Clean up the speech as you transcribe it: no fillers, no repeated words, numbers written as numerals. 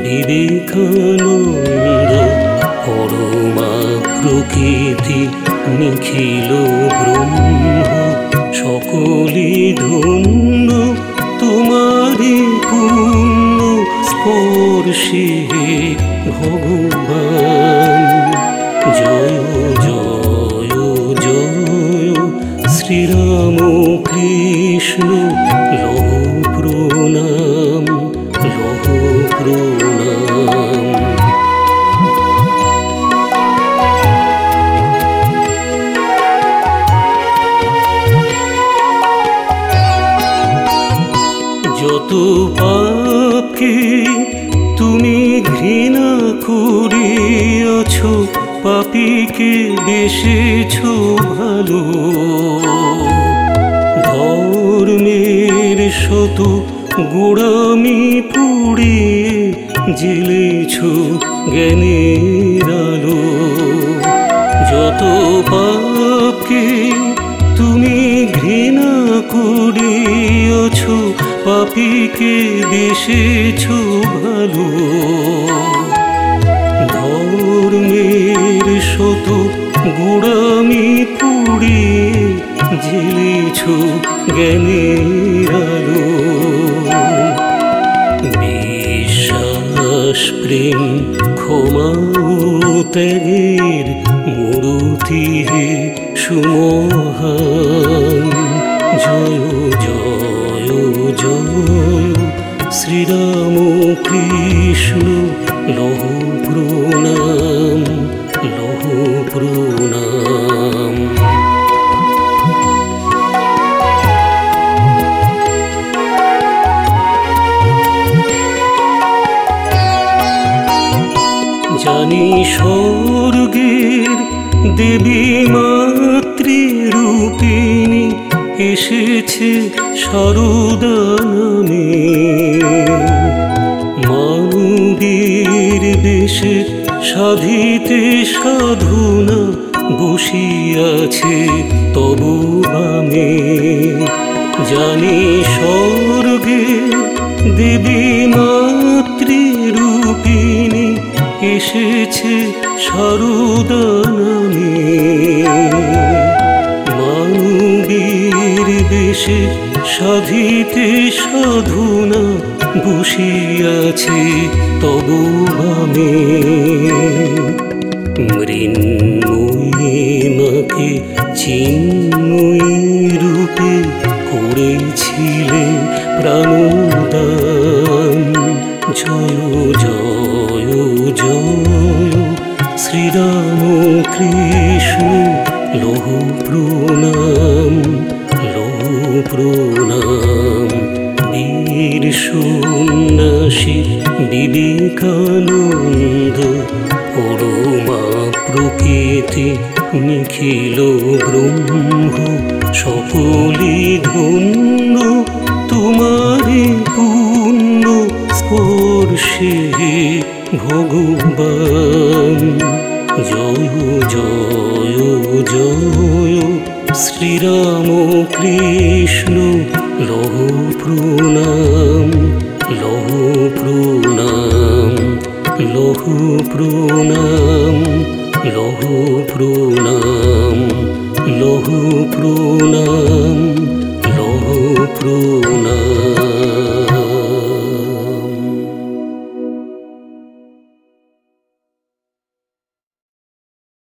বিবেকানন্দ পরমা প্রকৃতি নিখিল ব্রহ্ম সকলে ধন্য তোমারি পূর্ণ স্পর্শে ভগবান। জয় জয় জয় শ্রীরাম কৃষ্ণ লহ প্রণাম লহ প্রণাম। যত পাপকে তুমি ঘৃণা করিয়াছ পাপীকে বেসেছ ভালো। ধর্মের শত গোড়ামি পুড়িয়ে জেলেছ জ্ঞানের আলো। যত পাপকে তুমি ঘৃণা করিয়াছ পাপীকে বেসেছ ভালো। ধর্মের শত গোড়ামি পুড়িয়ে জেলেছ জ্ঞানের আলো। বিশ্বাস প্রেম ক্ষমা ও ত্যাগের মূর্তি হে সুমহান। জয় জয় জয় শ্রীরাম কৃষ্ণ লহ প্রণাম লহ প্রণাম। জানি স্বর্গের দেবী মাতৃরূপিণী এসেছে সারদা নামে। মানবীর বেশে সাধিতে সাধনা বসিয়াছে তব বামে। জানি স্বর্গের দেবী মাতৃরূপিণী এসেছে সারদা নামে। মানবীর বেশে সাধিতে সাধনা বসিয়াছে তব বামে। মৃন্ময়ী মাকে চিন্ময়ী রূপে করেছিলে প্রাণদান। জয় জয় জয় শ্রীরাম কৃষ্ণ লহ প্রণাম লহ প্রণাম। বীর সন্ন্যাসী বিবেকানন্দ পরমা প্রকৃতি নিখিল ব্রহ্ম সকলে ধন্য তোমারি পূর্ণ স্পর্শে ভগবান। জয় জয় জয় শ্রীরাম কৃষ্ণ লহ প্রণাম লহ প্রণাম লহ প্রণাম লহ প্রণাম লহ প্রণাম।